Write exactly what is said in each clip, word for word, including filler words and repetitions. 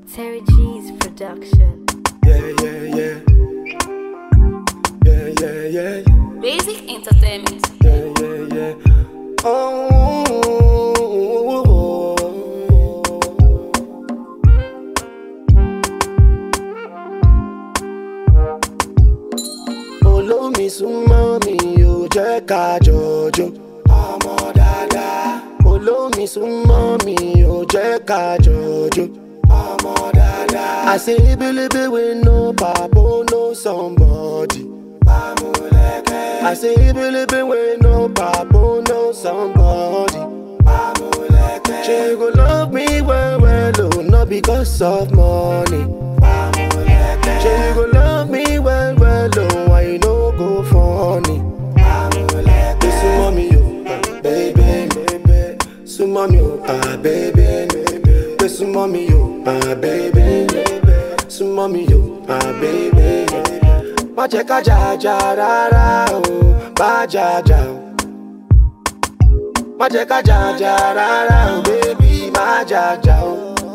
Terry G's production. Yeah, yeah, yeah. Yeah, yeah, yeah. Basic Entertainment. Yeah, yeah, yeah. Oh. Olómi súnmọ́ mi ò jẹ́ ká jọjọ. Ọmọ dáadáa. Olómi súnmọ́ mi ò jẹ́ ká jọjọ. Ọmọ dáadáa. I say ebelebe wey no papa no somebody. Pamuleke. I say ebelebe wey no papa no somebody. Pamuleke. She go love me well well oh, not because of money. Pamuleke. She go love me well well oh, why you no go funny? Pamuleke. Sumo mi yo, baby, baby. Sumo mi yo, ah baby, baby. Sumo mi yo, ah baby, baby. Sumo mi yo, ah baby. Má jẹ́ ká jà jà rárá o, bá jà jà o. Má jẹ́ ká jà jà rárá o, baby, má jà jà o.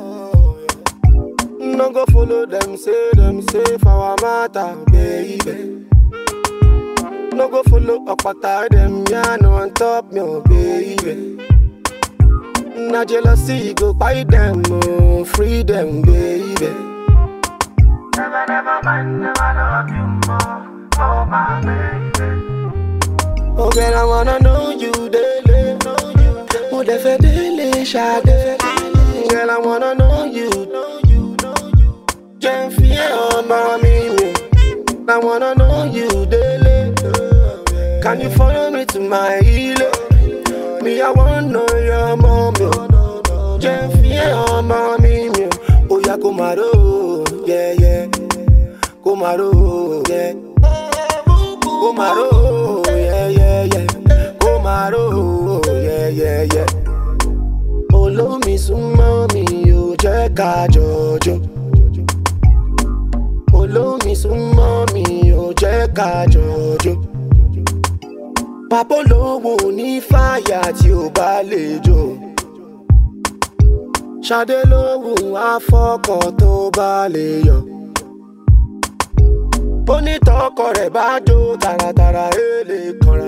No go follow them, say them, say for our matter, baby. No go follow Okpata them, yeah, no on top me, oh, baby. Na jealousy go buy them, oh, free them, baby. Never, never mind, never love you more, oh my baby. Oh girl, I wanna know you daily, know you daily. Oh, defe daily, shade. Girl, I wanna know you, know you, know you. Can't fear on mommy, I wanna know you daily. Can you follow me to my healing? Me, I wanna know your mommy. Can't fear on mommy, oh yeah, Kumaro, yeah, yeah. Kumaro, yeah. Kumaro, yeah, yeah, yeah. Kumaro, yeah, yeah, yeah. Olómi súnmọ́ mi ò jẹ́ ká jọjọ. Olómi súnmọ́ mi ò jẹ́ ká jọjọ. Papa olówó ní fàyà tí ò bá lè jò. Ṣadé lóhùn afọ́kọ̀ tó bá lè yọ. Onítọ́kọ rẹ̀ bá jó tààràtàrà èlé kanra.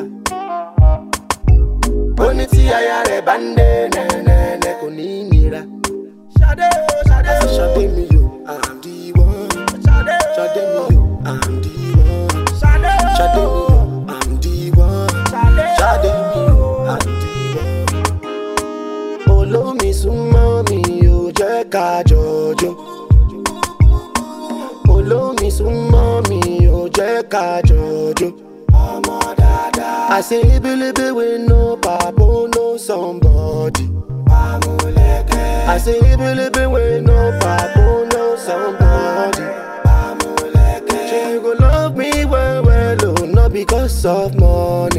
Oní tí aya rẹ̀ bá ń dé nẹ́nẹ́nẹ́ kò ní nira. Ṣadé o, Ṣadé o. Ṣadé mi yo, I'm the one. Ṣadé o. Ṣadé mi yo, I'm the one. Ṣadé o. Ṣadé mi yo, I'm the one. Ṣadé mi yo, I'm the one. Olómi súnmọ́ mi ò jẹ́ ká jọjọ. Olómi súnmọ́ mi ò jẹ́ ká jọjọ. Ọmọ dáadáa. I say ebelebe wey no papa no somebody. Pamuleke. I say ebelebe wey no papa no somebody. Pamuleke. She go love me well well oh, not because of money.